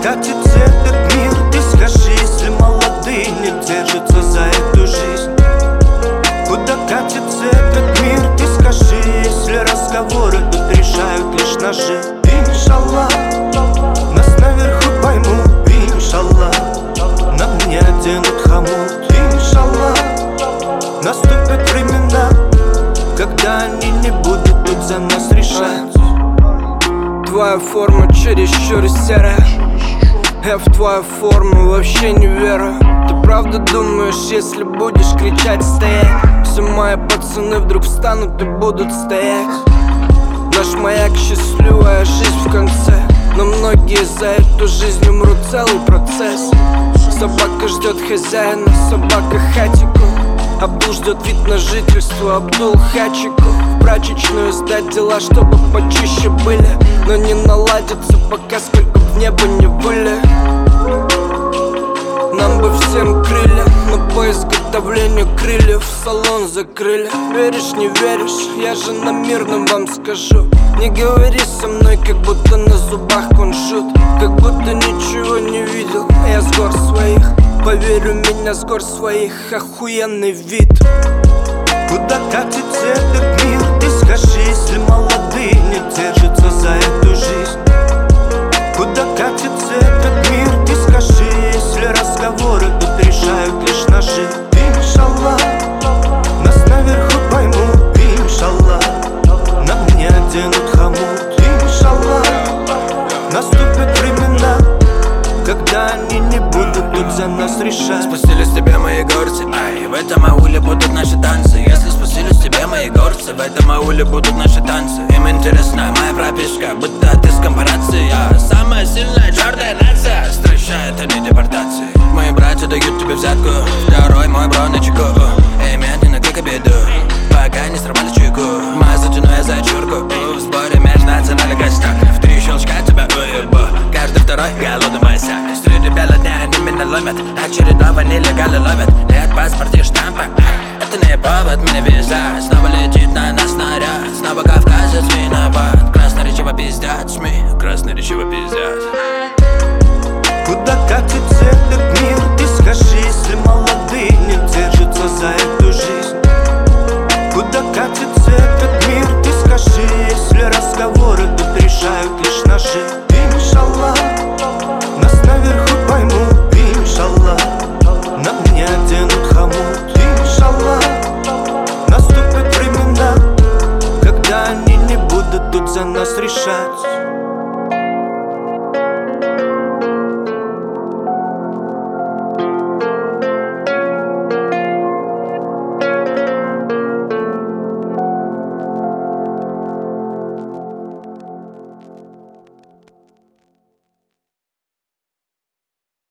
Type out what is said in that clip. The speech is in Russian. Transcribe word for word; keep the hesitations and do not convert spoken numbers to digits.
катится этот мир? Ты скажи, если молодые не держатся за эту жизнь. Куда катится этот мир? Ты скажи, если разговоры тут решают лишь ножи. Иншаллах, нас наверху поймут. Иншаллах, на мне оденут хомут. Иншаллах, наступят времена, когда они не будут тут за нас решать. Твоя форма чересчур серая, я в твою форму вообще не верю. Ты правда думаешь, если будешь кричать, стоять, все мои пацаны вдруг встанут и будут стоять? Наш маяк — счастливая жизнь в конце, но многие за эту жизнь умрут, целый процесс. Собака ждет хозяина, собака хатику. Абдул ждет вид на жительство, Абдул хачику. В прачечную сдать дела, чтобы почище были, но не наладятся, пока сколько в небо не были. Нам бы всем крылья, но по изготовлению крыльев салон закрыли. Веришь, не веришь, я же на мирном вам скажу. Не говори со мной, как будто на зубах кунжут, как будто ничего не видел я с гор своих. Поверь, у меня с гор своих охуенный вид. Куда катится этот мир? Ты скажи, если молодые не держатся за эту жизнь. Куда катится этот мир? Ты скажи, если разговоры тут решают лишь ножи. Иншаллах, нас наверху поймут. Иншаллах, на мне оденут хомут. Иншаллах, наступят времена, когда они не будут тут за нас решать. Спустились с тебя мои горцы, ай, в этом ауле будут наши танцы. Если спустились с тебя мои горцы, в этом ауле будут наши танцы. Им интересна моя прописка, будто ты с компарацией. Я самая сильная черная нация, стращает они депортации. Мои братья дают тебе взятку, второй мой бро на чеку. Эй, медленно как обеду, пока не сорвали чайку. Мазу тяну я за чурку, в сборе межнациональных гостях. В три щелчка тебя уебу, каждый второй голодный масяк. Среди бела дня они меня ломят, очередного нелегалы ловят. Нет паспорт и штампа, это не повод меня вязать. Снова летит на нас снаряд, снова кавказец виноват. Красноречиво пиздят СМИ, красноречиво пиздят.